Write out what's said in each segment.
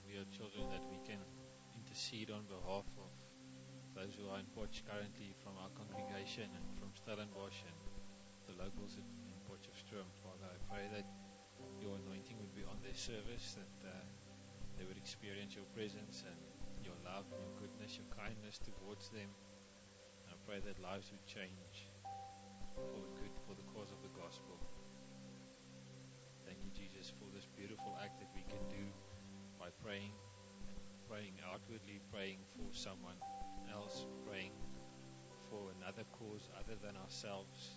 we are children, that we can intercede on behalf of those who are in Potch currently from our congregation and from Stellenbosch and the locals in Potchefstroom. Father, I pray that your anointing would be on their service, that they would experience your presence and your love and your goodness, your kindness towards them. And I pray that lives would change for the good, for the cause of the gospel. Thank you, Jesus, for this beautiful act that we can do by praying outwardly, praying for someone else, praying for another cause other than ourselves.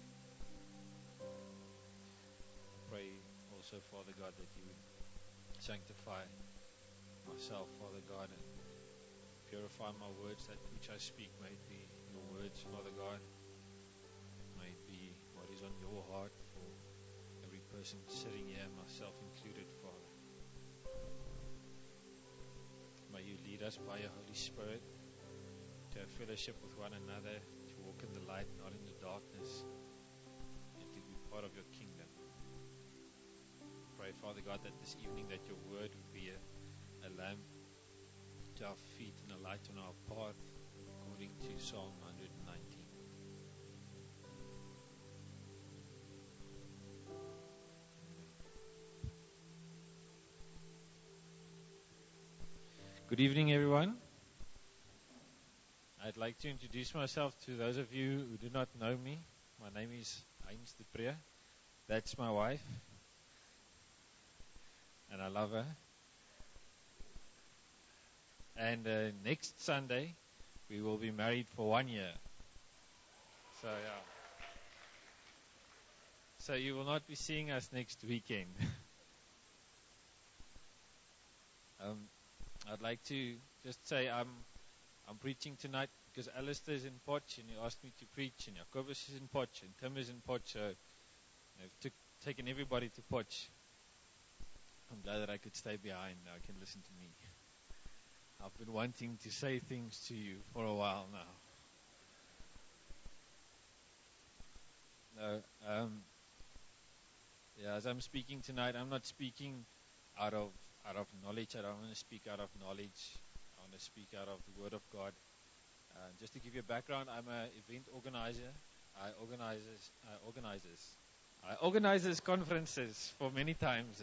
Pray also, Father God, that you would sanctify myself, Father God, and purify my words, that which I speak may it be your words, Father God. May it be what is on your heart for every person sitting here, myself included, Father. May you lead us by your Holy Spirit to have fellowship with one another, to walk in the light, not in the darkness, and to be part of your kingdom. Pray, Father God, that this evening that your word would be a lamp to our feet and a light on our path, according to Psalm 119. Good evening, everyone. I'd like to introduce myself to those of you who do not know me. My name is Heinz de Pre. That's my wife, and I love her. And next Sunday, we will be married for 1 year. So, yeah. So you will not be seeing us next weekend. I'd like to just say I'm preaching tonight because Alistair is in Potch and he asked me to preach, and Jacobus is in Potch and Tim is in Potch, so I've taken everybody to Potch. I'm glad that I could stay behind. Now I can listen to me. I've been wanting to say things to you for a while now. As I'm speaking tonight, I'm not speaking out of knowledge. I don't want to speak out of knowledge. I want to speak out of the Word of God. Just to give you a background, I'm an event organizer. I organize conferences for many times.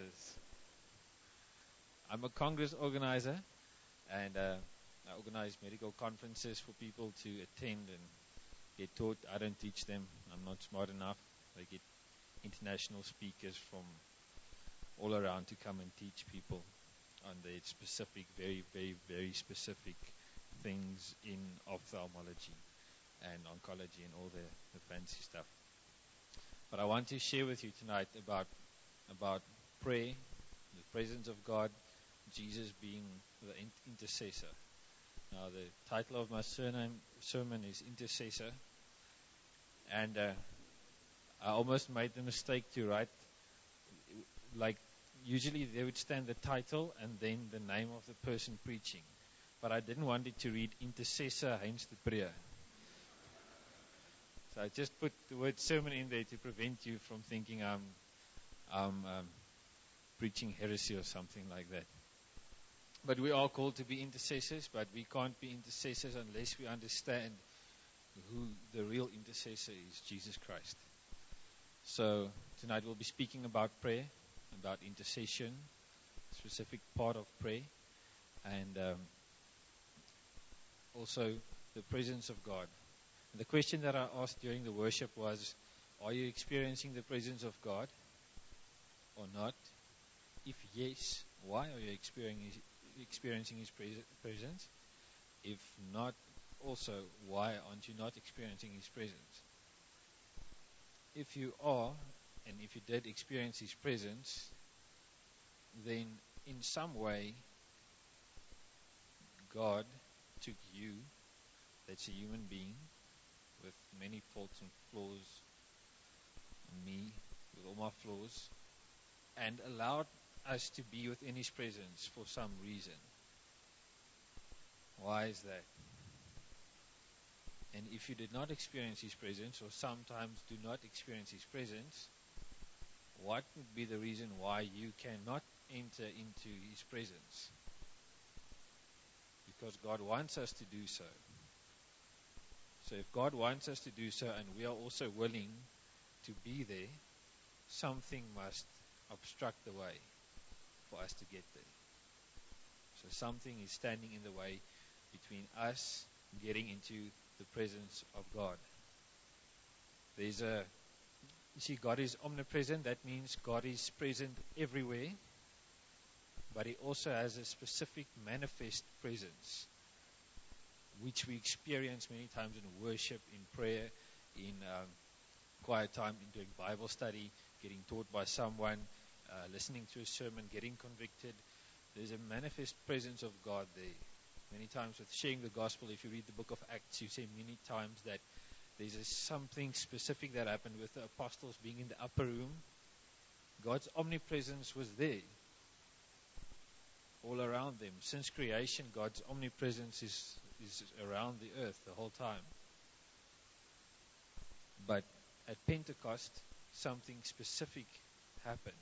I'm a congress organizer, and I organize medical conferences for people to attend and get taught. I don't teach them. I'm not smart enough. They get international speakers from all around to come and teach people on their specific, very, very, very specific things in ophthalmology and oncology and all the fancy stuff. But I want to share with you tonight about prayer, the presence of God, Jesus being the intercessor. Now, the title of my sermon is Intercessor, and I almost made the mistake to write, like, usually they would stand the title and then the name of the person preaching. But I didn't want it to read Intercessor Heinz de Pre. So I just put the word sermon in there to prevent you from thinking I'm preaching heresy or something like that. But we are called to be intercessors, but we can't be intercessors unless we understand who the real intercessor is, Jesus Christ. So tonight we'll be speaking about prayer, about intercession, a specific part of prayer, and also the presence of God. And the question that I asked during the worship was, are you experiencing the presence of God or not? If yes, why are you experiencing His presence? If not, also, why aren't you not experiencing His presence? If you are, and if you did experience His presence, then in some way, God took you, that's a human being, with many faults and flaws, and me, with all my flaws, and allowed us to be within His presence for some reason. Why is that? And if you did not experience His presence, or sometimes do not experience His presence, what would be the reason why you cannot enter into His presence? because God wants us to do so. So if God wants us to do so and we are also willing to be there, something must obstruct the way for us to get there. So something is standing in the way between us getting into the presence of God. You see, God is omnipresent. That means God is present everywhere. But He also has a specific manifest presence, which we experience many times in worship, in prayer, in quiet time, in doing Bible study, getting taught by someone, listening to a sermon, getting convicted. There's a manifest presence of God there. Many times with sharing the gospel, if you read the book of Acts, you see many times that there's something specific that happened with the apostles being in the upper room. God's omnipresence was there, all around them. Since creation, God's omnipresence is around the earth the whole time. But at Pentecost, something specific happened.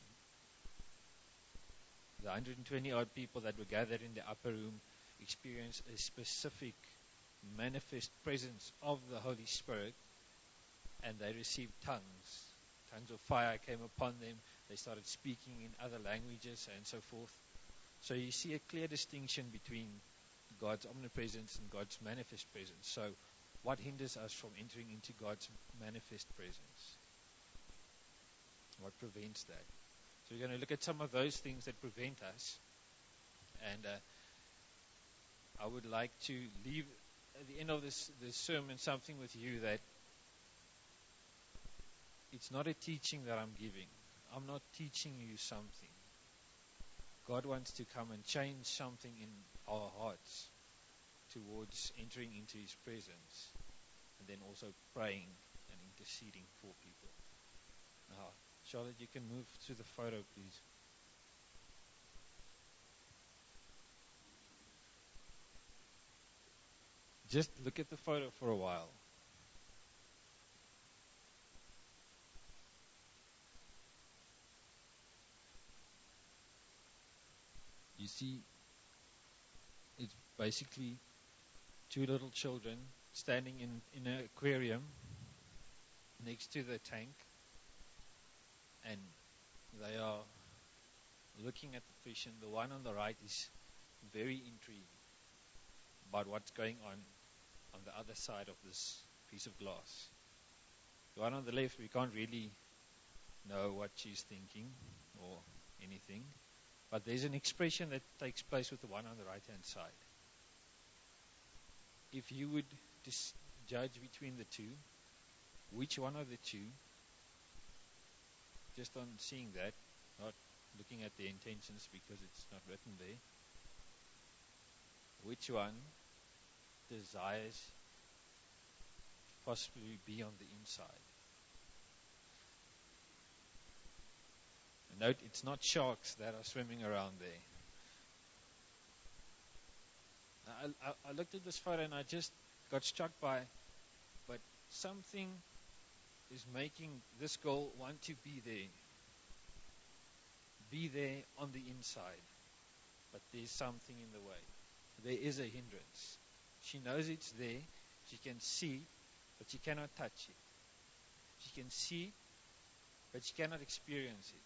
The 120 odd people that were gathered in the upper room experienced a specific manifest presence of the Holy Spirit, and they received tongues. Tongues of fire came upon them. They started speaking in other languages and so forth. So you see a clear distinction between God's omnipresence and God's manifest presence. So what hinders us from entering into God's manifest presence? What prevents that? So we're going to look at some of those things that prevent us. And I would like to leave at the end of this sermon something with you, that it's not a teaching that I'm giving. I'm not teaching you something. God wants to come and change something in our hearts towards entering into His presence, and then also praying and interceding for people. Now, Charlotte, you can move to the photo, please. Just look at the photo for a while. You see, it's basically two little children standing in an aquarium next to the tank, and they are looking at the fish, and the one on the right is very intrigued about what's going on the other side of this piece of glass. The one on the left, we can't really know what she's thinking or anything, but there's an expression that takes place with the one on the right-hand side. If you would judge between the two, which one of the two, just on seeing that, not looking at the intentions because it's not written there, which one desires to possibly be on the inside? And note, it's not sharks that are swimming around there. I looked at this photo and I just got struck by, but something is making this girl want to be there. Be there on the inside. But there's something in the way. There is a hindrance. She knows it's there. She can see, but she cannot touch it. She can see, but she cannot experience it.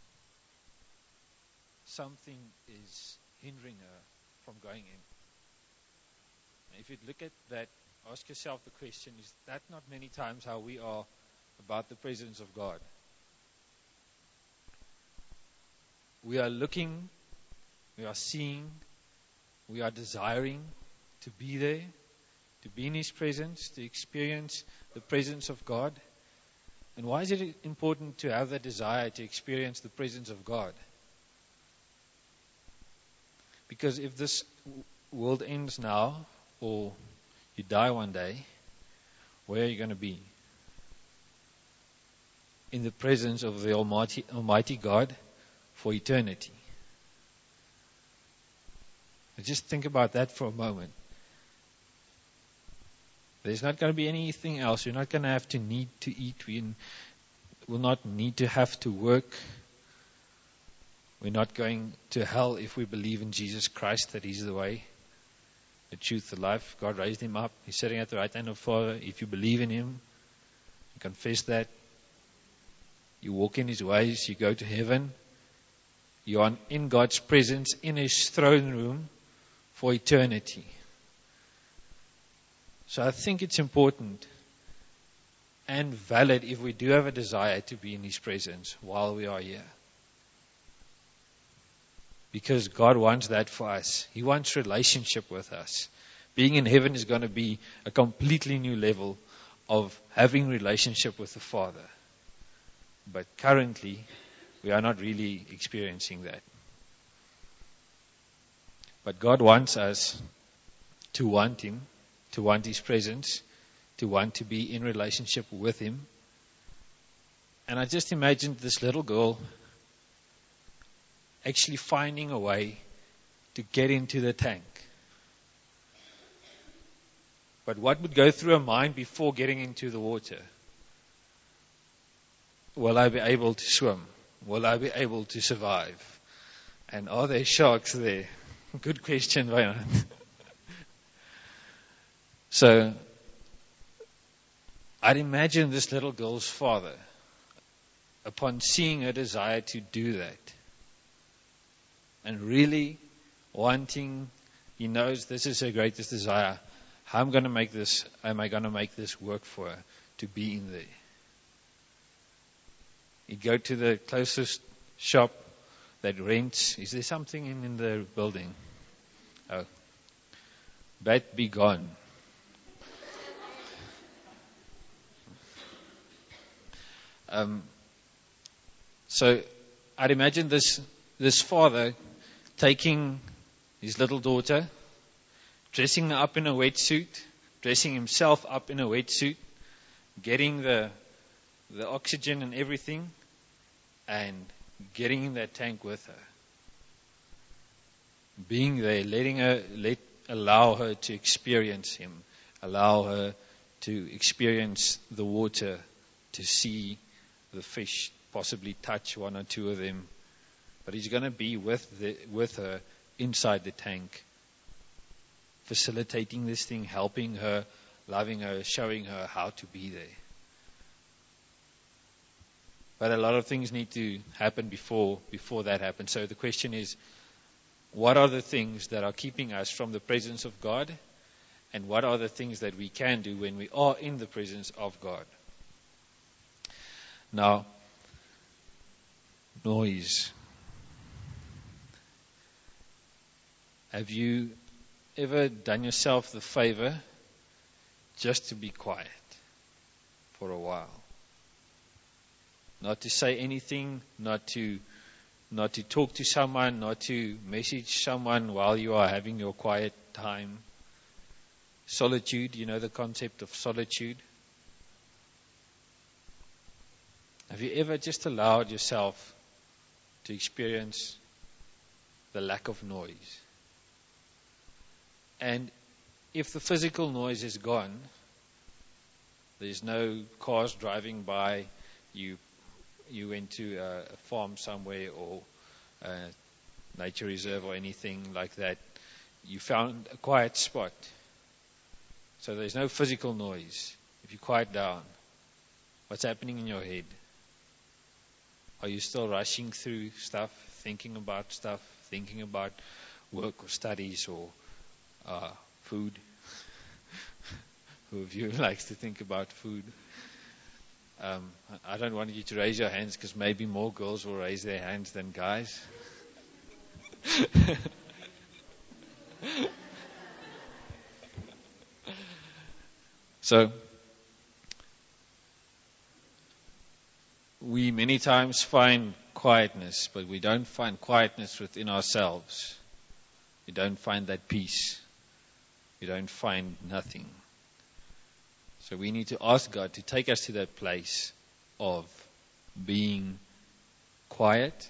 Something is hindering her from going in. Now, if you look at that, ask yourself the question, is that not many times how we are about the presence of God? We are looking, we are seeing, we are desiring to be there, to be in His presence, to experience the presence of God. And why is it important to have that desire to experience the presence of God? Because if this world ends now, or you die one day, where are you going to be? In the presence of the Almighty God for eternity. Just think about that for a moment. There's not going to be anything else. You're not going to have to need to eat. We will not need to have to work. We're not going to hell if we believe in Jesus Christ, that He's the way. the truth, the life. God raised him up. He's sitting at the right hand of the Father. If you believe in him, you confess that, you walk in his ways, you go to heaven. You are in God's presence, in his throne room for eternity. So I think it's important and valid if we do have a desire to be in his presence while we are here. Because God wants that for us. He wants relationship with us. Being in heaven is going to be a completely new level of having relationship with the Father. But currently, we are not really experiencing that. But God wants us to want him, to want his presence, to want to be in relationship with him. And I just imagined this little girl actually finding a way to get into the tank. But what would go through her mind before getting into the water? Will I be able to swim? Will I be able to survive? And are there sharks there? Good question, Wynand. So, I'd imagine this little girl's father, upon seeing her desire to do that, and really wanting, he knows this is her greatest desire. How am I going to make this work for her to be in there? You go to the closest shop that rents. Is there something in the building? Oh, bat be gone. So I'd imagine this father taking his little daughter, dressing her up in a wetsuit, dressing himself up in a wetsuit, getting the oxygen and everything, and getting in that tank with her. Being there, allow her to experience him, allow her to experience the water, to see the fish, possibly touch one or two of them. But he's going to be with her inside the tank, facilitating this thing, helping her, loving her, showing her how to be there. But a lot of things need to happen before that happens. So the question is, what are the things that are keeping us from the presence of God? And what are the things that we can do when we are in the presence of God? Now, noise. Have you ever done yourself the favor just to be quiet for a while? Not to say anything, not to talk to someone, not to message someone while you are having your quiet time. Solitude, you know the concept of solitude. Have you ever just allowed yourself to experience the lack of noise? And if the physical noise is gone, there's no cars driving by, you went to a farm somewhere or a nature reserve or anything like that, you found a quiet spot. So there's no physical noise. If you quiet down, what's happening in your head? Are you still rushing through stuff, thinking about work or studies or food? Who of you likes to think about food? I don't want you to raise your hands because maybe more girls will raise their hands than guys. So, we many times find quietness, but we don't find quietness within ourselves. We don't find that peace. We don't find nothing. So we need to ask God to take us to that place of being quiet.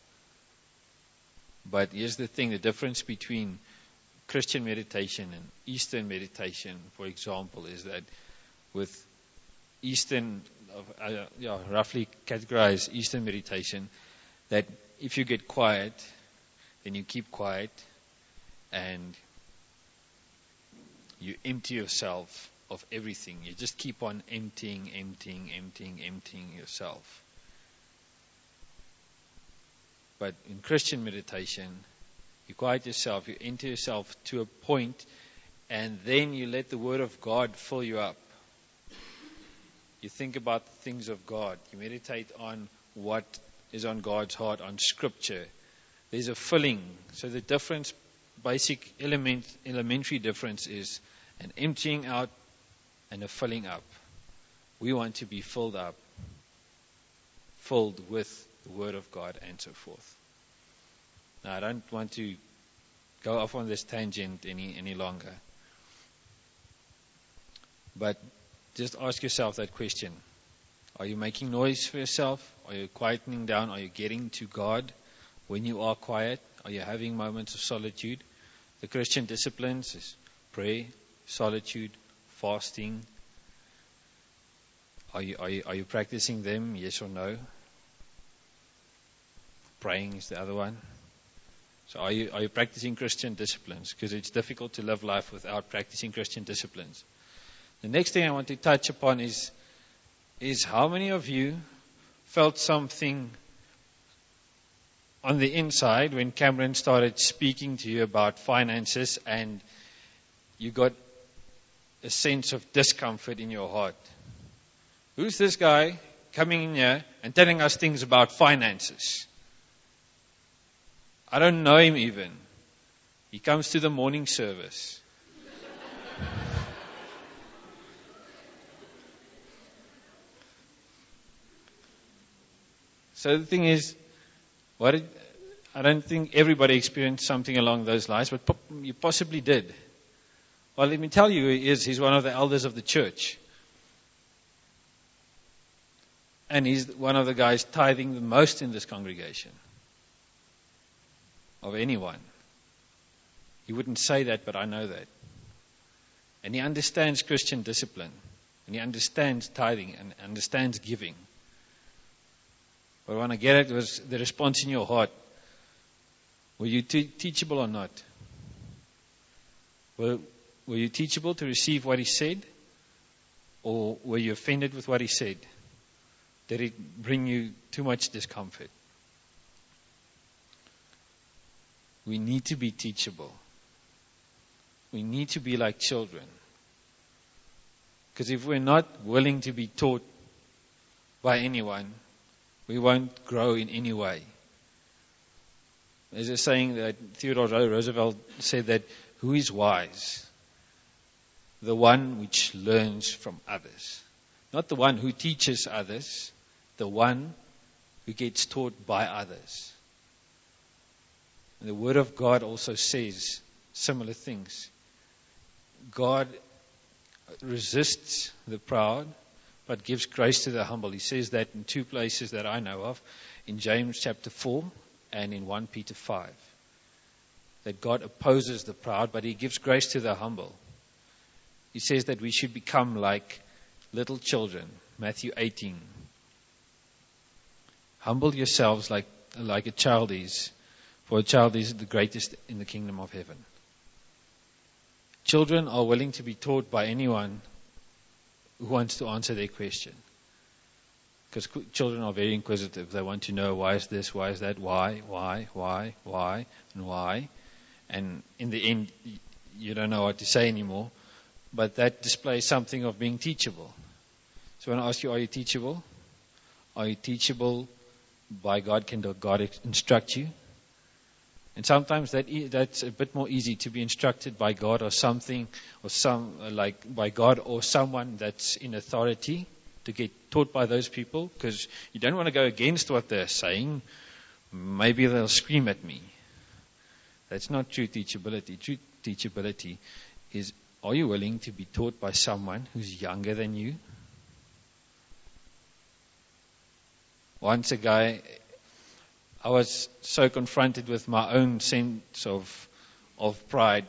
But here's the thing, the difference between Christian meditation and Eastern meditation, for example, is that with Eastern, roughly categorize Eastern meditation, that if you get quiet, then you keep quiet, and you empty yourself of everything. You just keep on emptying yourself. But in Christian meditation, you quiet yourself, you enter yourself to a point, and then you let the Word of God fill you up. You think about the things of God. You meditate on what is on God's heart, on Scripture. There's a filling. So the difference, elementary difference is an emptying out and a filling up. We want to be filled up, filled with the Word of God and so forth. Now, I don't want to go off on this tangent any longer. But just ask yourself that question. Are you making noise for yourself? Are you quietening down? Are you getting to God when you are quiet? Are you having moments of solitude? The Christian disciplines is prayer, solitude, fasting. Are you practicing them? Yes or no? Praying is the other one. So are you practicing Christian disciplines? Because it's difficult to live life without practicing Christian disciplines. The next thing I want to touch upon is how many of you felt something on the inside when Cameron started speaking to you about finances and you got a sense of discomfort in your heart? Who's this guy coming in here and telling us things about finances? I don't know him even. He comes to the morning service. So the thing is, I don't think everybody experienced something along those lines, but you possibly did. Well, let me tell you, he's one of the elders of the church. And he's one of the guys tithing the most in this congregation. Of anyone. He wouldn't say that, but I know that. And he understands Christian discipline. And he understands tithing and understands giving. What I want to get at was the response in your heart. Were you teachable or not? Were you teachable to receive what he said? Or were you offended with what he said? Did it bring you too much discomfort? We need to be teachable. We need to be like children. Because if we're not willing to be taught by anyone, we won't grow in any way. There's a saying that Theodore Roosevelt said that, who is wise? The one which learns from others. Not the one who teaches others, the one who gets taught by others. And the Word of God also says similar things. God resists the proud, but gives grace to the humble. He says that in two places that I know of, in James chapter 4 and in 1 Peter 5. That God opposes the proud, but He gives grace to the humble. He says that we should become like little children. Matthew 18. Humble yourselves like a child is. For a child is the greatest in the kingdom of heaven. Children are willing to be taught by anyone who wants to answer their question. Because children are very inquisitive. They want to know, why is this, why is that, why, and why. And in the end, you don't know what to say anymore. But that displays something of being teachable. So when I ask you, are you teachable? Are you teachable by God? Can God instruct you? And sometimes that's a bit more easy to be instructed by God or something, or by God or someone that's in authority, to get taught by those people, because you don't want to go against what they're saying. Maybe they'll scream at me. That's not true teachability. True teachability is, are you willing to be taught by someone who's younger than you? Once I was so confronted with my own sense of pride.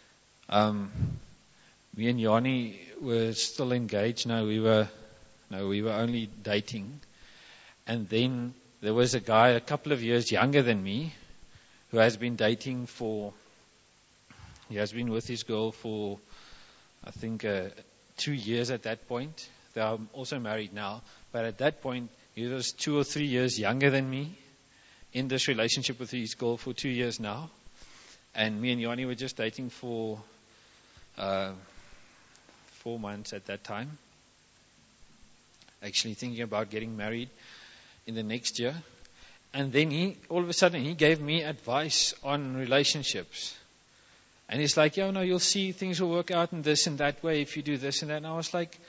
Me and Yanni were still engaged. No, we were only dating. And then there was a guy a couple of years younger than me who has been dating he has been with his girl for I think 2 years at that point. They are also married now. But at that point, he was 2 or 3 years younger than me in this relationship with his girl for 2 years now. And me and Yanni were just dating for 4 months at that time. Actually thinking about getting married in the next year. And then all of a sudden, he gave me advice on relationships. And he's like, no, you'll see things will work out in this and that way if you do this and that. And I was like,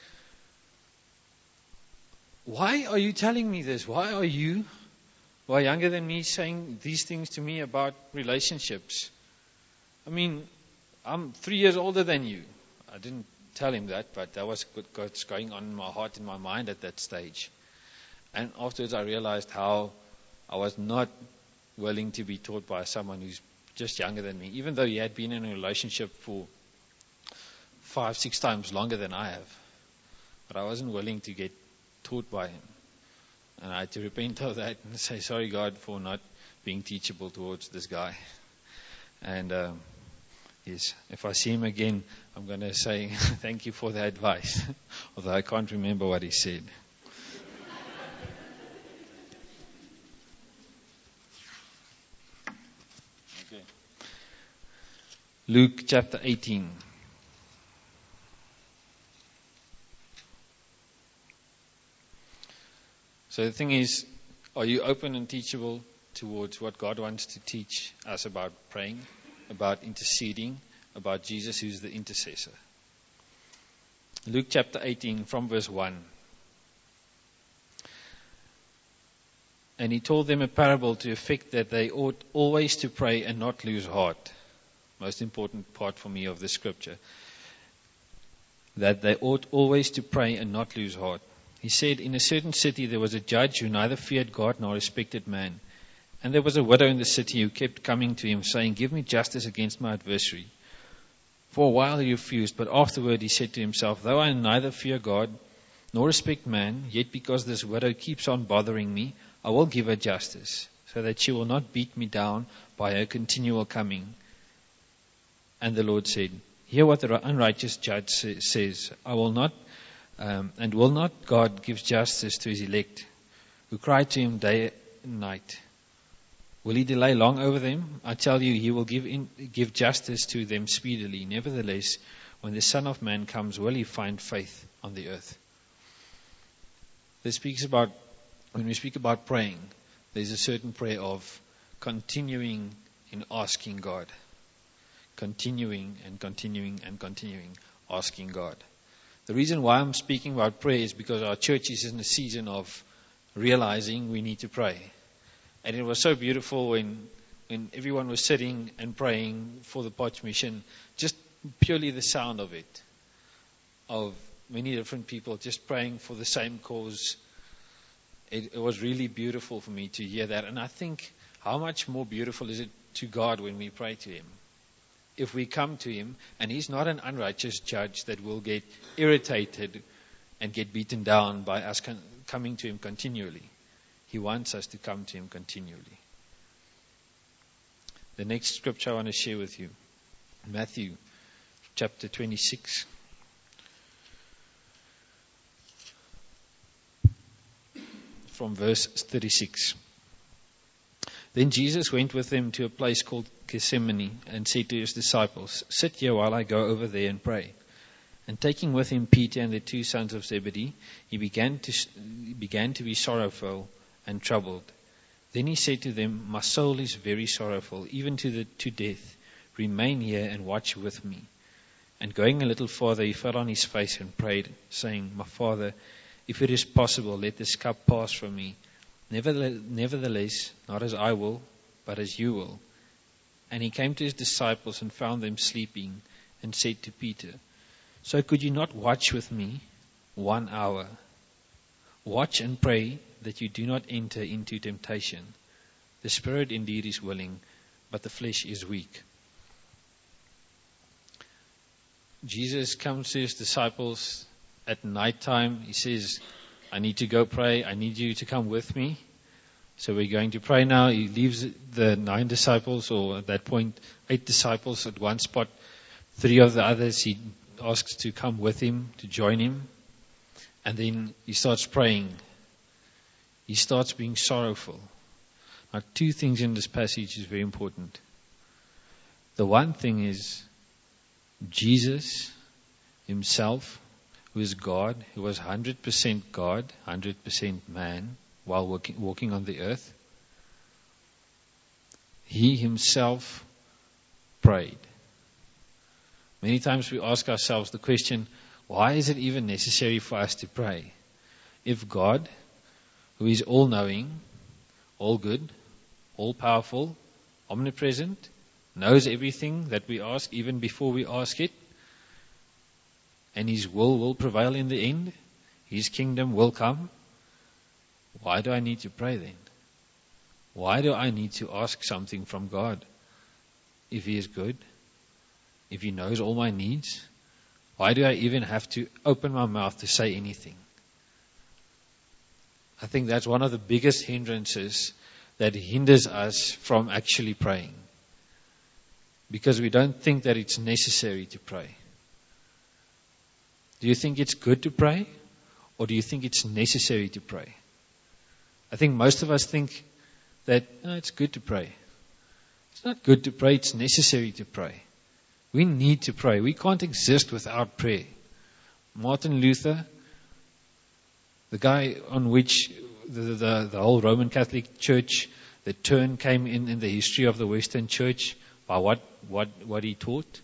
why are you telling me this? Why are you, who are younger than me, saying these things to me about relationships? I mean, I'm 3 years older than you. I didn't tell him that, but that was what's going on in my heart, in my mind at that stage. And afterwards I realized how I was not willing to be taught by someone who's just younger than me, even though he had been in a relationship for 5-6 times longer than I have. But I wasn't willing to get taught by him. And I had to repent of that and say, sorry God for not being teachable towards this guy. And yes, if I see him again, I'm going to say thank you for the advice, although I can't remember what he said. Okay. Luke chapter 18. So the thing is, are you open and teachable towards what God wants to teach us about praying, about interceding, about Jesus who's the intercessor? Luke chapter 18 from verse 1. And he told them a parable to effect that they ought always to pray and not lose heart. Most important part for me of the scripture. That they ought always to pray and not lose heart. He said, in a certain city there was a judge who neither feared God nor respected man. And there was a widow in the city who kept coming to him, saying, give me justice against my adversary. For a while he refused, but afterward he said to himself, though I neither fear God nor respect man, yet because this widow keeps on bothering me, I will give her justice, so that she will not beat me down by her continual coming. And the Lord said, hear what the unrighteous judge says. I will not, and will not God give justice to his elect, who cry to him day and night? Will he delay long over them? I tell you, he will give justice to them speedily. Nevertheless, when the Son of Man comes, will he find faith on the earth? This speaks about, when we speak about praying, there's a certain prayer of continuing in asking God. Continuing and continuing and continuing, asking God. The reason why I'm speaking about prayer is because our church is in a season of realizing we need to pray. And it was so beautiful when everyone was sitting and praying for the Potch Mission, just purely the sound of it, of many different people just praying for the same cause. It was really beautiful for me to hear that. And I think, how much more beautiful is it to God when we pray to him? If we come to him, and he's not an unrighteous judge that will get irritated and get beaten down by us coming to him continually. He wants us to come to him continually. The next scripture I want to share with you, Matthew chapter 26. From verse 36. Then Jesus went with them to a place called Gethsemane and said to his disciples, sit here while I go over there and pray. And taking with him Peter and the 2 sons of Zebedee, he began to be sorrowful and troubled. Then he said to them, my soul is very sorrowful, even to death. Remain here and watch with me. And going a little farther, he fell on his face and prayed, saying, my Father, if it is possible, let this cup pass from me. Nevertheless, not as I will, but as you will. And he came to his disciples and found them sleeping, and said to Peter, so could you not watch with me 1 hour? Watch and pray that you do not enter into temptation. The spirit indeed is willing, but the flesh is weak. Jesus comes to his disciples at night time. He says, I need to go pray. I need you to come with me. So we're going to pray now. He leaves the 9 disciples, or at that point, 8 disciples at one spot. 3 of the others he asks to come with him, to join him. And then he starts praying. He starts being sorrowful. Now, two things in this passage is very important. The one thing is Jesus himself, who is God, who was 100% God, 100% man, while walking on the earth, he himself prayed. Many times we ask ourselves the question, why is it even necessary for us to pray? If God, who is all-knowing, all good, all-powerful, omnipresent, knows everything that we ask even before we ask it, and his will prevail in the end, his kingdom will come, why do I need to pray then? Why do I need to ask something from God? If he is good, if he knows all my needs, why do I even have to open my mouth to say anything? I think that's one of the biggest hindrances that hinders us from actually praying. Because we don't think that it's necessary to pray. Do you think it's good to pray? Or do you think it's necessary to pray? I think most of us think that it's good to pray. It's not good to pray, it's necessary to pray. We need to pray. We can't exist without prayer. Martin Luther, the guy on which the whole Roman Catholic Church, the turn came in the history of the Western Church by what he taught.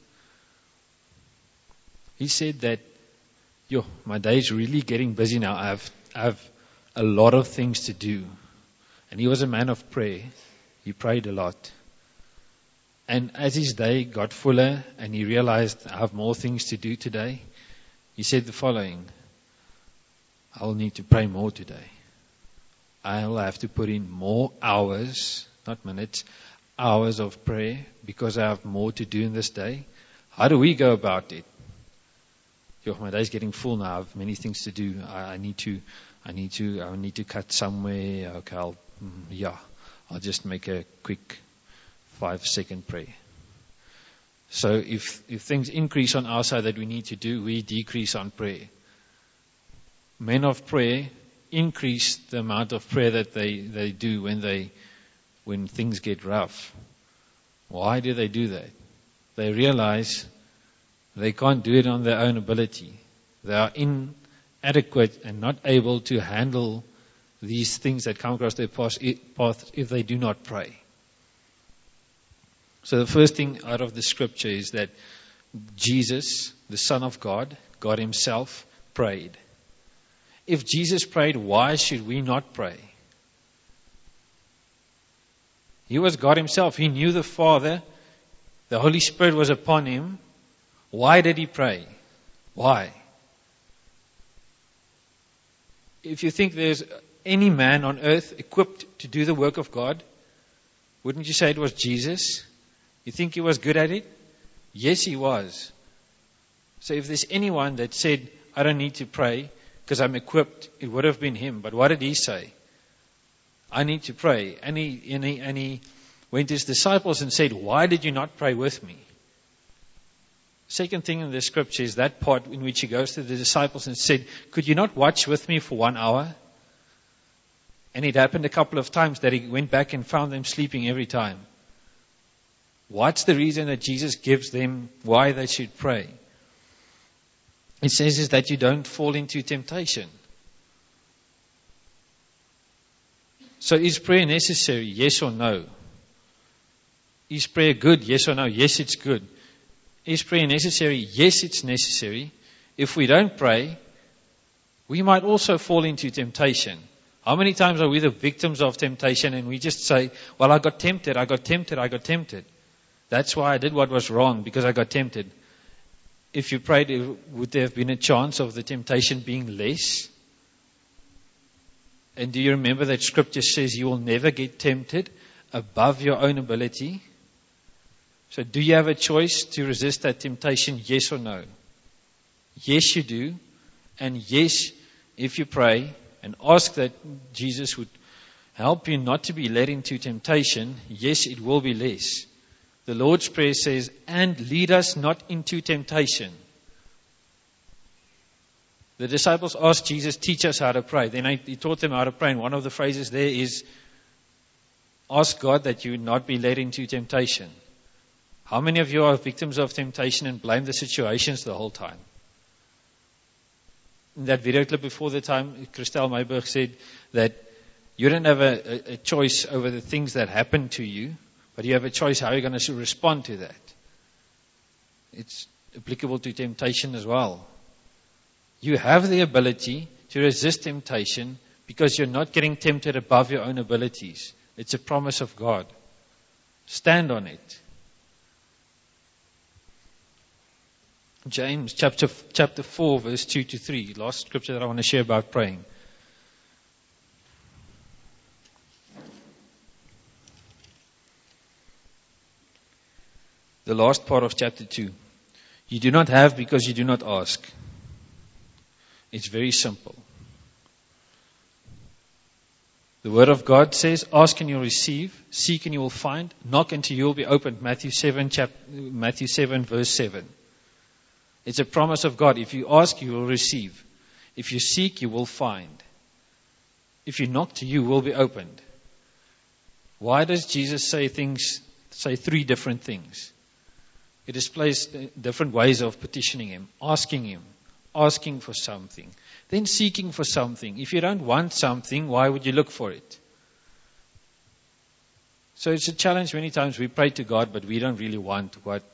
He said that, my day's really getting busy now. I have a lot of things to do. And he was a man of prayer. He prayed a lot. And as his day got fuller and he realized I have more things to do today, he said the following: I'll need to pray more today. I'll have to put in more hours, not minutes, hours of prayer because I have more to do in this day. How do we go about it? My day's getting full now. I have many things to do. I need to cut somewhere. Okay, I'll just make a quick 5-second prayer. So if things increase on our side that we need to do, we decrease on prayer. Men of prayer increase the amount of prayer that they do when things get rough. Why do they do that? They realize they can't do it on their own ability. They are inadequate and not able to handle these things that come across their path if they do not pray. So the first thing out of the scripture is that Jesus, the Son of God, God himself, prayed. If Jesus prayed, why should we not pray? He was God himself. He knew the Father. The Holy Spirit was upon him. Why did he pray? Why? If you think there's any man on earth equipped to do the work of God, wouldn't you say it was Jesus? You think he was good at it? Yes, he was. So if there's anyone that said, I don't need to pray because I'm equipped, it would have been him. But what did he say? I need to pray. And he went to his disciples and said, why did you not pray with me? Second thing in the scripture is that part in which he goes to the disciples and said, could you not watch with me for 1 hour? And it happened a couple of times that he went back and found them sleeping every time. What's the reason that Jesus gives them why they should pray? It says is that you don't fall into temptation. So is prayer necessary? Yes or no? Is prayer good? Yes or no? Yes, it's good. Is prayer necessary? Yes, it's necessary. If we don't pray, we might also fall into temptation. How many times are we the victims of temptation and we just say, well, I got tempted. That's why I did what was wrong, because I got tempted. If you prayed, would there have been a chance of the temptation being less? And do you remember that scripture says you will never get tempted above your own ability? So do you have a choice to resist that temptation, yes or no? Yes, you do. And yes, if you pray and ask that Jesus would help you not to be led into temptation, yes, it will be less. The Lord's Prayer says, and lead us not into temptation. The disciples asked Jesus, teach us how to pray. Then he taught them how to pray. And one of the phrases there is, ask God that you would not be led into temptation. How many of you are victims of temptation and blame the situations the whole time? In that video clip before the time, Christel Mayberg said that you don't have a choice over the things that happen to you, but you have a choice how you're going to respond to that. It's applicable to temptation as well. You have the ability to resist temptation because you're not getting tempted above your own abilities. It's a promise of God. Stand on it. James chapter 4, verse 2 to 3. Last scripture that I want to share about praying. The last part of chapter 2. You do not have because you do not ask. It's very simple. The Word of God says, ask and you'll receive, seek and you will find, knock and you will be opened. Matthew 7 verse 7. It's a promise of God. If you ask, you will receive. If you seek, you will find. If you knock, to you will be opened. Why does Jesus say three different things? It displays different ways of petitioning Him, asking for something, then seeking for something. If you don't want something, why would you look for it? So it's a challenge. Many times we pray to God, but we don't really want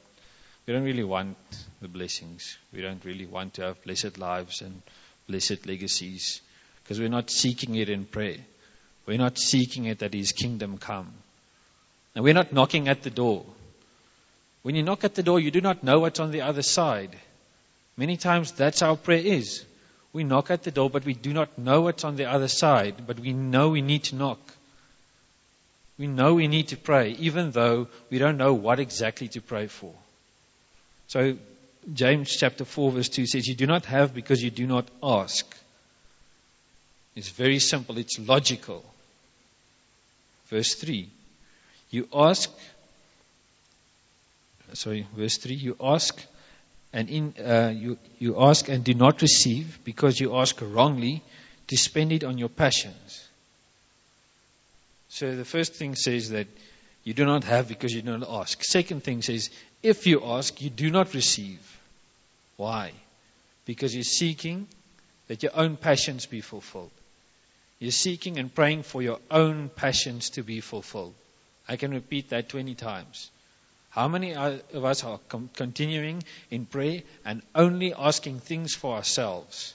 the blessings. We don't really want to have blessed lives and blessed legacies because we're not seeking it in prayer. We're not seeking it that His kingdom come. And we're not knocking at the door. When you knock at the door, you do not know what's on the other side. Many times that's how prayer is. We knock at the door, but we do not know what's on the other side. But we know we need to knock. We know we need to pray, even though we don't know what exactly to pray for. So James chapter 4 verse 2 says, you do not have because you do not ask. It's very simple. It's logical. Verse 3. Verse 3. You ask and you ask and do not receive because you ask wrongly to spend it on your passions. So the first thing says that you do not have because you do not ask. Second thing says, if you ask, you do not receive. Why? Because you're seeking that your own passions be fulfilled. You're seeking and praying for your own passions to be fulfilled. I can repeat that 20 times. How many of us are continuing in prayer and only asking things for ourselves?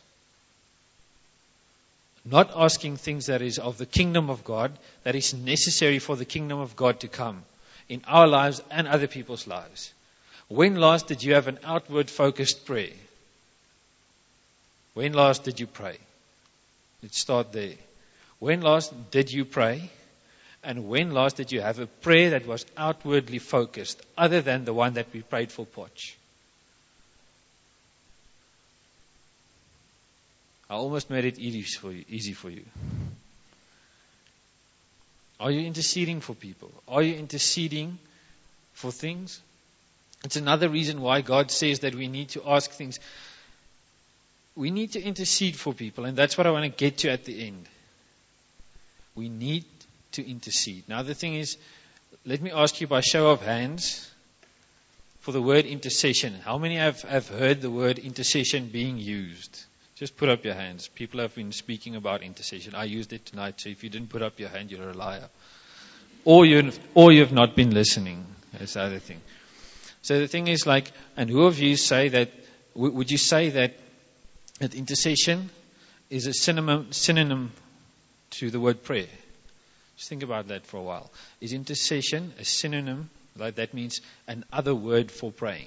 Not asking things that is of the kingdom of God, that is necessary for the kingdom of God to come in our lives and other people's lives. When last did you have an outward focused prayer? When last did you pray? Let's start there. When last did you pray? And when last did you have a prayer that was outwardly focused, other than the one that we prayed for Potch? I almost made it easy for you. Are you interceding for people? Are you interceding for things? It's another reason why God says that we need to ask things. We need to intercede for people, and that's what I want to get to at the end. We need to intercede. Now the thing is, let me ask you by show of hands for the word intercession. How many have heard the word intercession being used? Just put up your hands. People have been speaking about intercession. I used it tonight, so if you didn't put up your hand, you're a liar. Or you've not been listening. That's the other thing. So the thing is and who of you say that, would you say that intercession is a synonym to the word prayer? Just think about that for a while. Is intercession a synonym? That means another word for praying.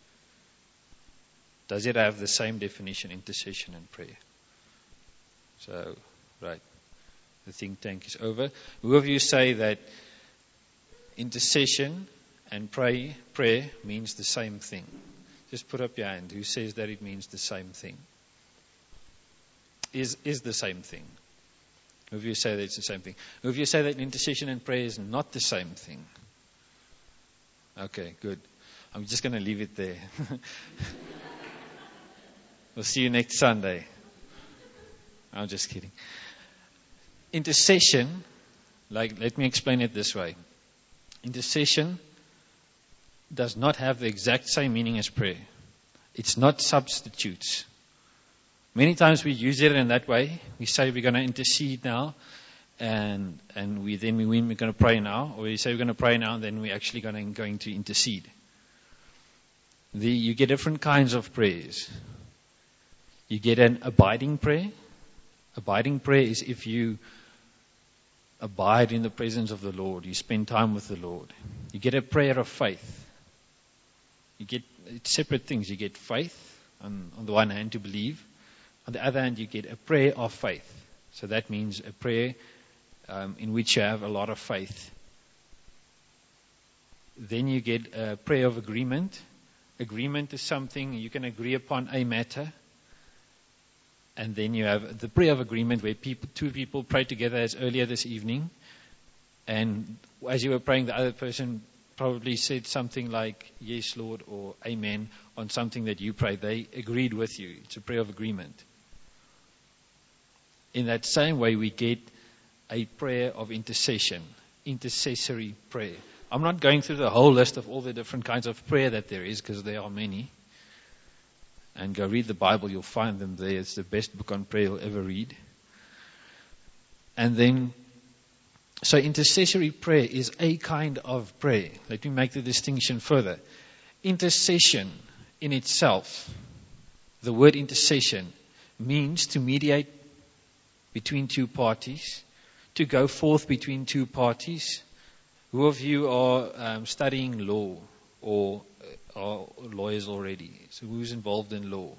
Does it have the same definition, intercession and prayer? So, right. The think tank is over. Who of you say that intercession and prayer means the same thing? Just put up your hand. Who says that it means the same thing? Is the same thing? Who of you say that it's the same thing? Who of you say that intercession and prayer is not the same thing? Okay, good. I'm just going to leave it there. We'll see you next Sunday. I'm just kidding. Intercession, let me explain it this way. Intercession does not have the exact same meaning as prayer. It's not substitutes. Many times we use it in that way. We say we're going to intercede now, and we're going to pray now. Or we say we're going to pray now, and then we're actually going to intercede. You get different kinds of prayers. You get an abiding prayer. Abiding prayer is if you abide in the presence of the Lord. You spend time with the Lord. You get a prayer of faith. It's separate things. You get faith on the one hand to believe. On the other hand, you get a prayer of faith. So that means a prayer in which you have a lot of faith. Then you get a prayer of agreement. Agreement is something you can agree upon a matter. And then you have the prayer of agreement where two people pray together, as earlier this evening. And as you were praying, the other person probably said something like, yes, Lord, or amen, on something that you prayed. They agreed with you. It's a prayer of agreement. In that same way, we get a prayer of intercession, intercessory prayer. I'm not going through the whole list of all the different kinds of prayer that there is, because there are many. And go read the Bible, you'll find them there. It's the best book on prayer you'll ever read. And then, so intercessory prayer is a kind of prayer. Let me make the distinction further. Intercession in itself, the word intercession, means to mediate between two parties, to go forth between two parties. Who of you are studying law or are lawyers already? So who's involved in law?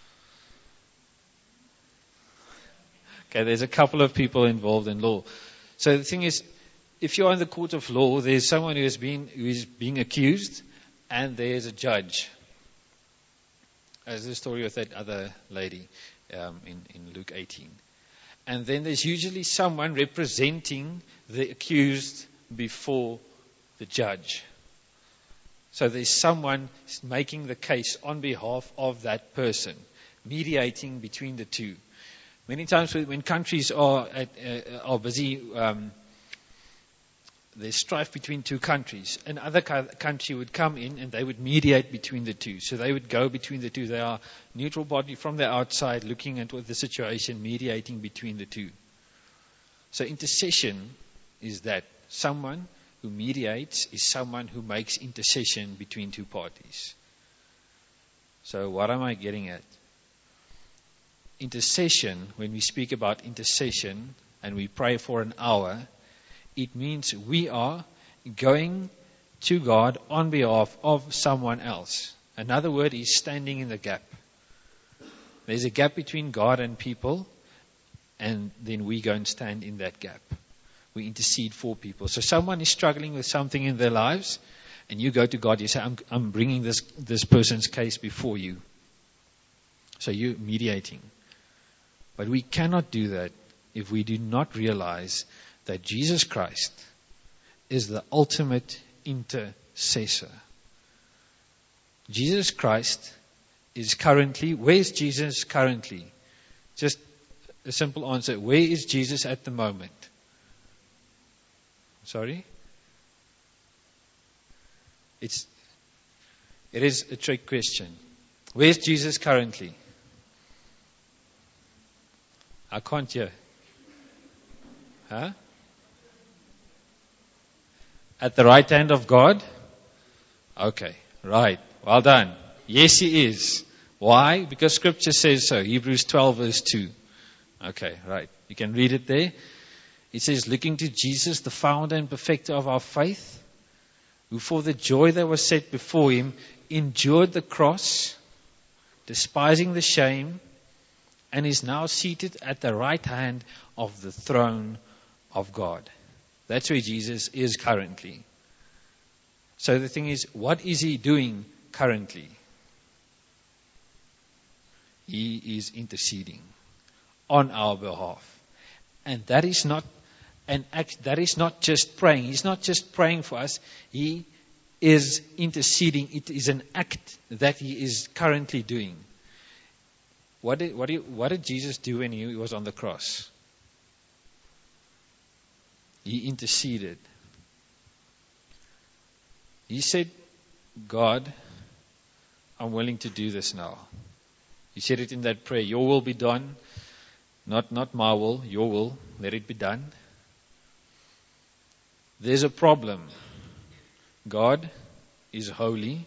Okay, there's a couple of people involved in law. So the thing is, if you're in the court of law, there's someone who is being accused, and there's a judge. As the story with that other lady in Luke 18. And then there's usually someone representing the accused before the judge. So there's someone making the case on behalf of that person, mediating between the two. Many times when countries are busy, there's strife between two countries. Another country would come in and they would mediate between the two. So they would go between the two. They are neutral body from the outside, looking at the situation, mediating between the two. So intercession is that. Someone who mediates is someone who makes intercession between two parties. So what am I getting at? Intercession, when we speak about intercession and we pray for an hour, it means we are going to God on behalf of someone else. Another word is standing in the gap. There's a gap between God and people, and then we go and stand in that gap. We intercede for people. So someone is struggling with something in their lives, and you go to God, you say, I'm bringing this person's case before you. So you're mediating. But we cannot do that if we do not realize that Jesus Christ is the ultimate intercessor. Jesus Christ is currently, where is Jesus currently? Just a simple answer. Where is Jesus at the moment? Sorry? It is a trick question. Where's Jesus currently? I can't hear. Huh? At the right hand of God? Okay, right. Well done. Yes, He is. Why? Because Scripture says so. Hebrews 12 verse 2. Okay, right. You can read it there. It says, looking to Jesus, the founder and perfecter of our faith, who for the joy that was set before Him, endured the cross, despising the shame, and is now seated at the right hand of the throne of God. That's where Jesus is currently. So the thing is, what is He doing currently? He is interceding on our behalf. And that is not an act, that is not just praying. He's not just praying for us. He is interceding. It is an act that He is currently doing. What did Jesus do when he was on the cross? He interceded. He said, God, I'm willing to do this now. He said it in that prayer, your will be done, not my will, your will, let it be done. There's a problem. God is holy,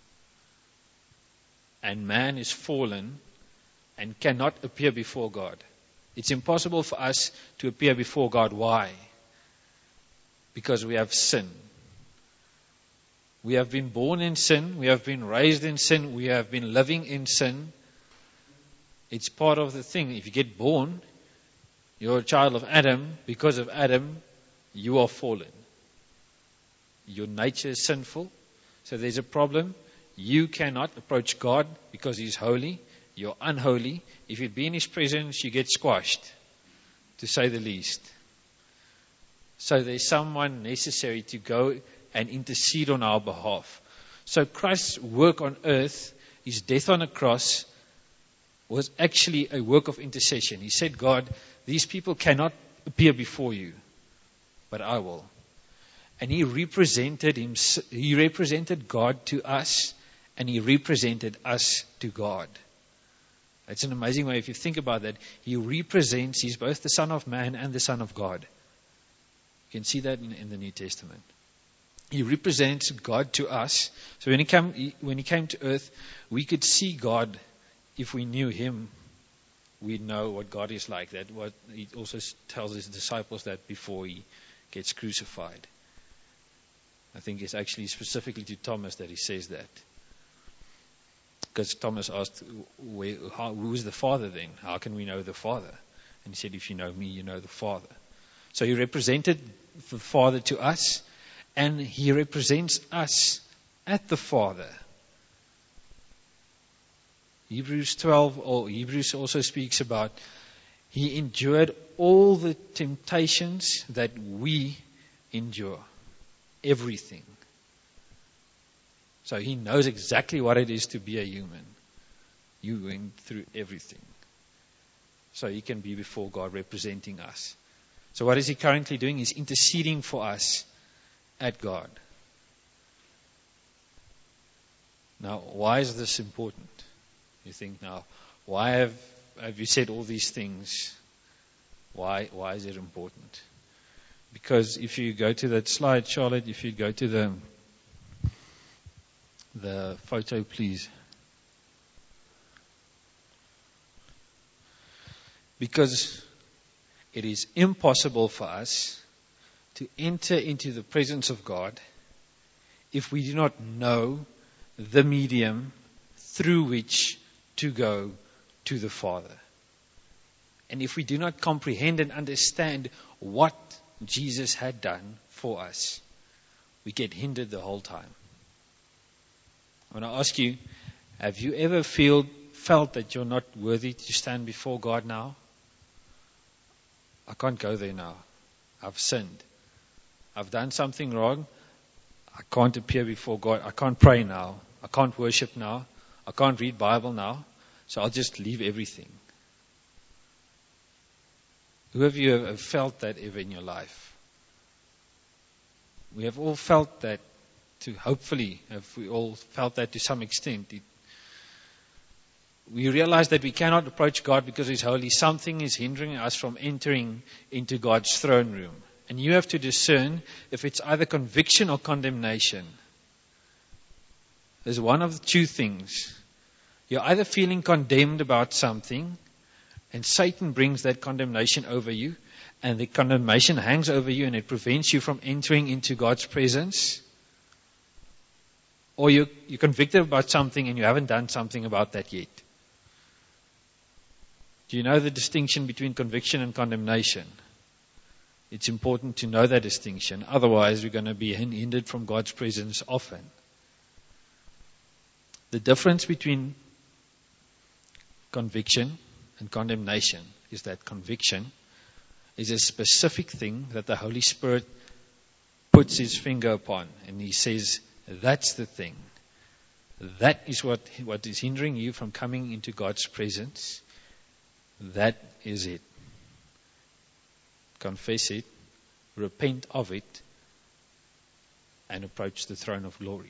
and man is fallen and cannot appear before God. It's impossible for us to appear before God. Why? Because we have sin. We have been born in sin. We have been raised in sin. We have been living in sin. It's part of the thing. If you get born, you're a child of Adam. Because of Adam, you are fallen. Your nature is sinful. So there's a problem. You cannot approach God because He's holy. You're unholy. If you be in His presence, you get squashed, to say the least. So there's someone necessary to go and intercede on our behalf. So Christ's work on earth, His death on a cross, was actually a work of intercession. He said, God, these people cannot appear before you, but I will. And He represented God to us, and He represented us to God. It's an amazing way if you think about that. He represents, He's both the Son of Man and the Son of God. You can see that in the New Testament. He represents God to us. So when he came to earth, we could see God. If we knew Him, we'd know what God is like. That what He also tells His disciples that before He gets crucified. I think it's actually specifically to Thomas that He says that. Because Thomas asked, who is the Father then? How can we know the Father? And He said, if you know me, you know the Father. So He represented the Father to us, and He represents us at the Father. Hebrews 12, or Hebrews also speaks about He endured all the temptations that we endure. Everything. So He knows exactly what it is to be a human. You went through everything. So He can be before God representing us. So what is He currently doing? He's interceding for us at God. Now, why is this important? You think now, why have you said all these things? Why is it important? Because if you go to that slide, Charlotte, if you go to the photo, please. Because it is impossible for us to enter into the presence of God if we do not know the medium through which to go to the Father. And if we do not comprehend and understand what Jesus had done for us, we get hindered the whole time. I want to ask you, have you ever felt that you're not worthy to stand before God now? I can't go there now. I've sinned. I've done something wrong. I can't appear before God. I can't pray now. I can't worship now. I can't read Bible now. So I'll just leave everything. Who of you have felt that ever in your life? We have all felt that. Hopefully, have we all felt that to some extent? We realize that we cannot approach God because He's holy. Something is hindering us from entering into God's throne room. And you have to discern if it's either conviction or condemnation. There's one of the two things. You're either feeling condemned about something, and Satan brings that condemnation over you, and the condemnation hangs over you, and it prevents you from entering into God's presence. Or you're convicted about something and you haven't done something about that yet. Do you know the distinction between conviction and condemnation? It's important to know that distinction. Otherwise, we're going to be hindered from God's presence often. The difference between conviction and condemnation is that conviction is a specific thing that the Holy Spirit puts His finger upon. And He says, that's the thing. that is what is hindering you from coming into God's presence, that is it. Confess it, repent of it, and approach the throne of glory.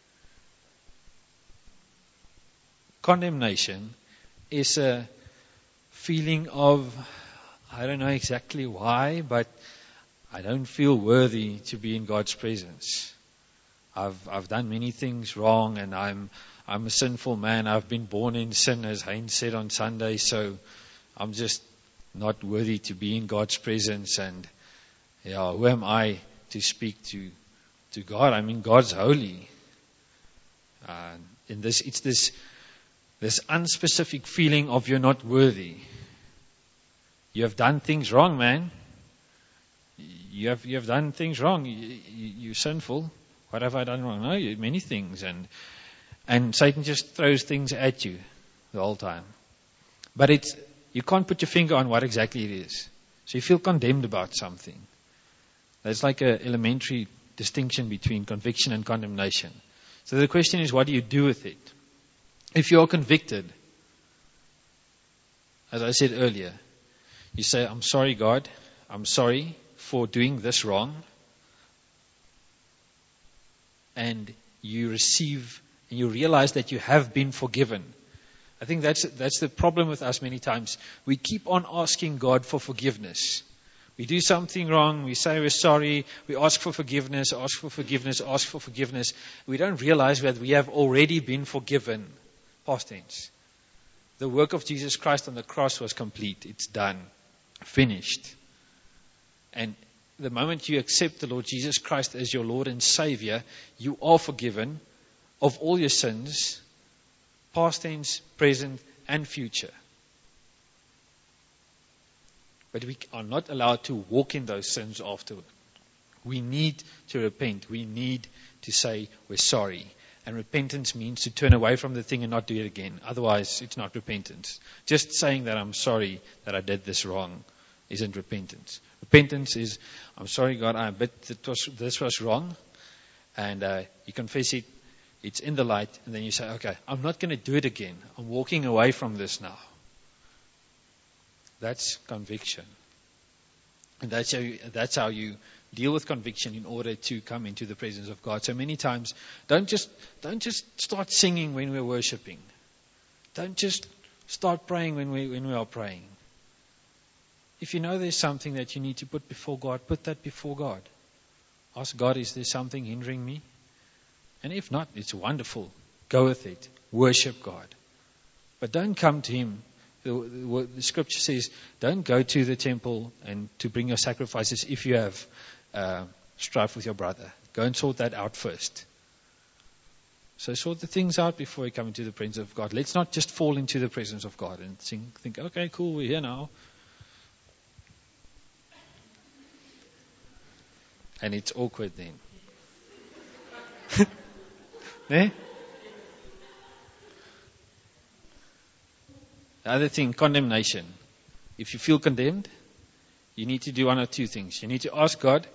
Condemnation is a feeling of, I don't know exactly why, but I don't feel worthy to be in God's presence. I've done many things wrong, and I'm a sinful man. I've been born in sin, as Heinz said on Sunday, so I'm just not worthy to be in God's presence. And who am I to speak to God? I mean, God's holy. It's this unspecific feeling of you're not worthy. You have done things wrong, man. You have done things wrong. You're sinful. What have I done wrong? No, many things. And Satan just throws things at you the whole time. But you can't put your finger on what exactly it is. So you feel condemned about something. There's like an elementary distinction between conviction and condemnation. So the question is, what do you do with it? If you're convicted, as I said earlier, you say, I'm sorry, God. I'm sorry for doing this wrong. And you receive, and you realize that you have been forgiven. I think that's the problem with us many times. We keep on asking God for forgiveness. We do something wrong, we say we're sorry, we ask for forgiveness, ask for forgiveness, ask for forgiveness. We don't realize that we have already been forgiven. Past tense. The work of Jesus Christ on the cross was complete. It's done. Finished. And the moment you accept the Lord Jesus Christ as your Lord and Savior, you are forgiven of all your sins, past tense, present, and future. But we are not allowed to walk in those sins afterward. We need to repent. We need to say we're sorry. And repentance means to turn away from the thing and not do it again. Otherwise, it's not repentance. Just saying that I'm sorry that I did this wrong isn't repentance. Repentance is, I'm sorry, God, I admit this was wrong. And you confess it. It's in the light. And then you say, okay, I'm not going to do it again. I'm walking away from this now. That's conviction. And that's how you deal with conviction in order to come into the presence of God. So many times, don't just start singing when we're worshiping. Don't just start praying when we are praying. If you know there's something that you need to put before God, put that before God. Ask God, is there something hindering me? And if not, it's wonderful. Go with it. Worship God. But don't come to Him. The scripture says, don't go to the temple and to bring your sacrifices if you have strife with your brother. Go and sort that out first. So sort the things out before you come into the presence of God. Let's not just fall into the presence of God and think, okay, cool, we're here now. And it's awkward then. Eh? The other thing, condemnation. If you feel condemned, you need to do one or two things. You need to ask God,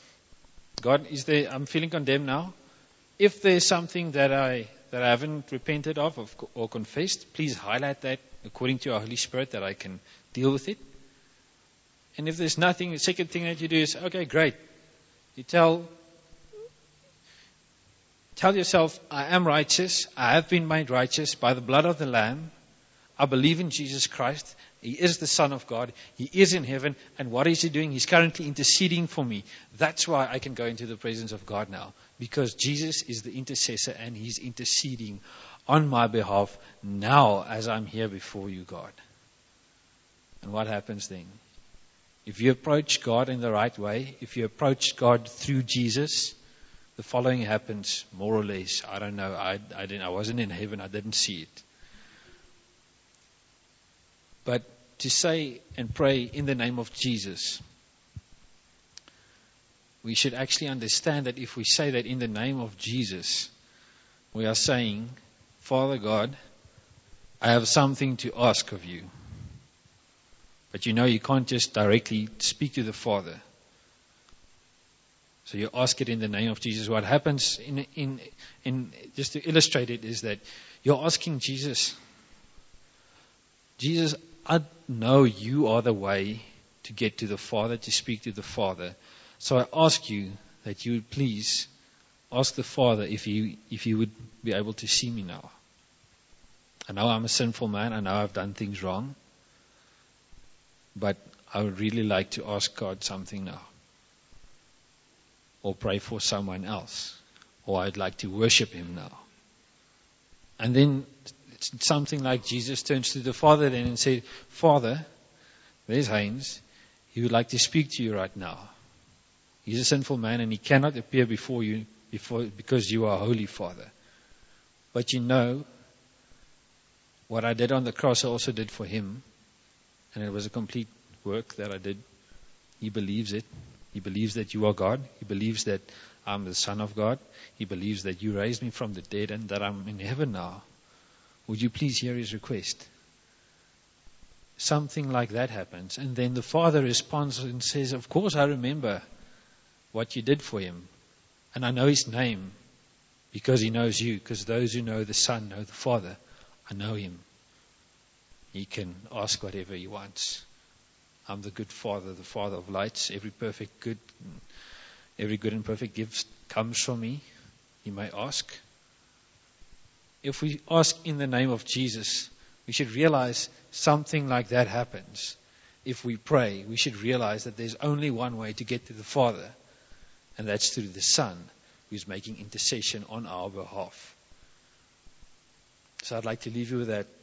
I'm feeling condemned now. If there's something that I haven't repented of or confessed, please highlight that according to our Holy Spirit that I can deal with it. And if there's nothing, the second thing that you do is, okay, great. You tell yourself, I am righteous. I have been made righteous by the blood of the Lamb. I believe in Jesus Christ. He is the Son of God. He is in heaven. And what is He doing? He's currently interceding for me. That's why I can go into the presence of God now. Because Jesus is the intercessor and He's interceding on my behalf now as I'm here before you, God. And what happens then? If you approach God in the right way, if you approach God through Jesus, the following happens more or less. I don't know. I wasn't in heaven. I didn't see it. But to say and pray in the name of Jesus, we should actually understand that if we say that in the name of Jesus, we are saying, Father God, I have something to ask of you. But you know you can't just directly speak to the Father. So you ask it in the name of Jesus. What happens in just to illustrate it is that you're asking Jesus, Jesus, I know you are the way to get to the Father, to speak to the Father. So I ask you that you would please ask the Father if you would be able to see me now. I know I'm a sinful man. I know I've done things wrong. But I would really like to ask God something now. Or pray for someone else. Or I'd like to worship Him now. And then it's something like Jesus turns to the Father then and said, Father, there's Heinz. He would like to speak to you right now. He's a sinful man and he cannot appear before you because you are holy, Father. But you know, what I did on the cross I also did for him. And it was a complete work that I did. He believes it. He believes that you are God. He believes that I'm the Son of God. He believes that you raised me from the dead and that I'm in heaven now. Would you please hear his request? Something like that happens. And then the Father responds and says, of course I remember what you did for him. And I know his name because he knows you. Because those who know the Son know the Father. I know him. He can ask whatever he wants. I'm the good Father, the Father of lights. Every good and perfect gift comes from me. You may ask. If we ask in the name of Jesus, we should realize something like that happens. If we pray, we should realize that there's only one way to get to the Father, and that's through the Son, who's making intercession on our behalf. So I'd like to leave you with that.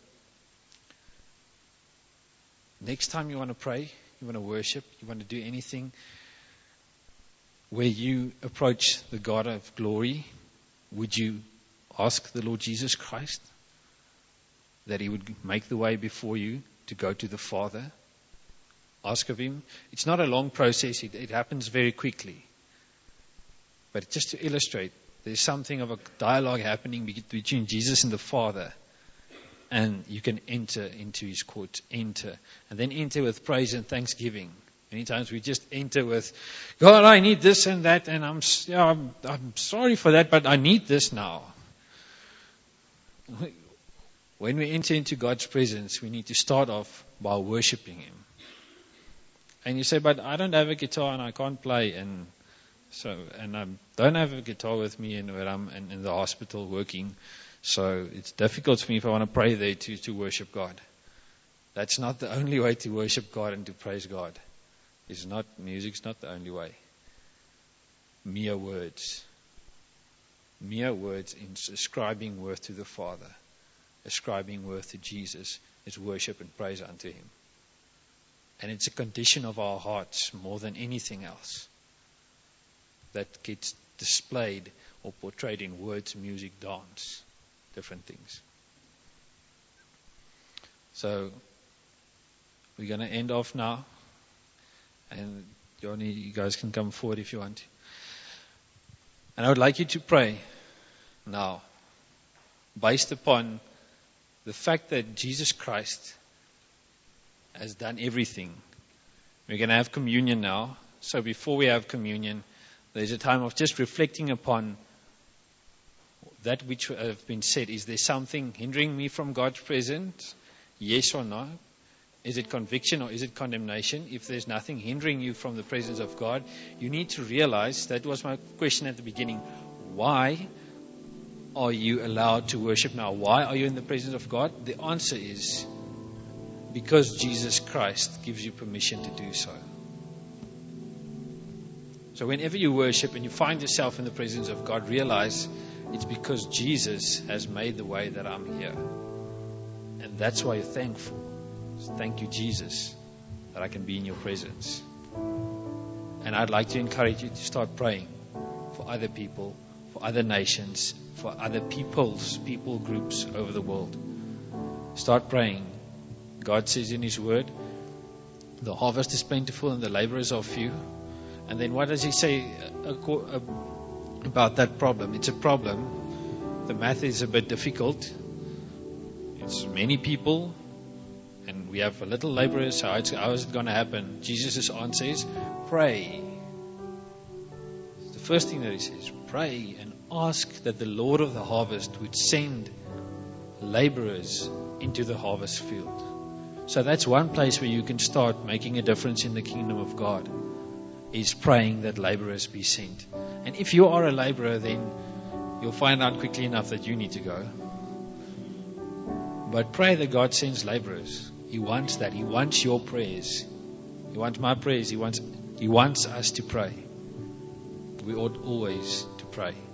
Next time you want to pray, you want to worship, you want to do anything where you approach the God of glory, would you ask the Lord Jesus Christ that He would make the way before you to go to the Father? Ask of Him. It's not a long process. It happens very quickly. But just to illustrate, there's something of a dialogue happening between Jesus and the Father. And you can enter into His courts, enter. And then enter with praise and thanksgiving. Many times we just enter with, God, I need this and that, and I'm sorry for that, but I need this now. When we enter into God's presence, we need to start off by worshiping Him. And you say, but I don't have a guitar and I can't play, and I don't have a guitar with me, and where I'm in the hospital working. So it's difficult for me if I want to pray there to worship God. That's not the only way to worship God and to praise God. Music's not the only way. Mere words in ascribing worth to the Father, ascribing worth to Jesus, is worship and praise unto Him. And it's a condition of our hearts more than anything else that gets displayed or portrayed in words, music, dance. Different things. So we're going to end off now, and Johnny, you guys can come forward if you want to. And I would like you to pray now, based upon the fact that Jesus Christ has done everything. We're going to have communion now. So before we have communion, there's a time of just reflecting upon that which have been said. Is there something hindering me from God's presence? Yes or no? Is it conviction or is it condemnation? If there's nothing hindering you from the presence of God, you need to realize, that was my question at the beginning, why are you allowed to worship now? Why are you in the presence of God? The answer is because Jesus Christ gives you permission to do so. So whenever you worship and you find yourself in the presence of God, realize it's because Jesus has made the way that I'm here. And that's why you're thankful. Thank you, Jesus, that I can be in your presence. And I'd like to encourage you to start praying for other people, for other nations, for other people groups over the world. Start praying. God says in His Word, the harvest is plentiful and the laborers are few. And then what does He say about that problem? It's a problem. The math is a bit difficult. It's many people, and we have a little laborers. How is it going to happen? Jesus' answer is, pray. The first thing that he says, pray and ask that the Lord of the harvest would send laborers into the harvest field. So that's one place where you can start making a difference in the kingdom of God, is praying that laborers be sent. And if you are a laborer, then you'll find out quickly enough that you need to go. But pray that God sends laborers. He wants that. He wants your prayers. He wants my prayers. He wants us to pray. We ought always to pray.